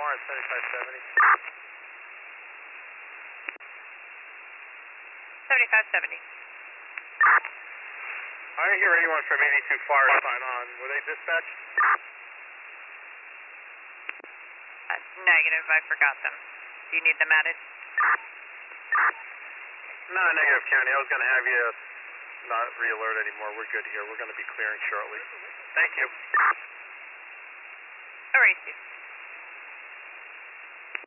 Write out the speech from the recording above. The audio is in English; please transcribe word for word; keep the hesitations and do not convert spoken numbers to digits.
Lawrence, seventy-five seventy. seventy-five seventy. I didn't hear anyone from eighty-two fire sign on. Were they dispatched? Uh, negative, I forgot them. Do you need them added? No, negative, County. I was going to have you not re-alert anymore. We're good here. We're going to be clearing shortly. Thank you. All right, Steve.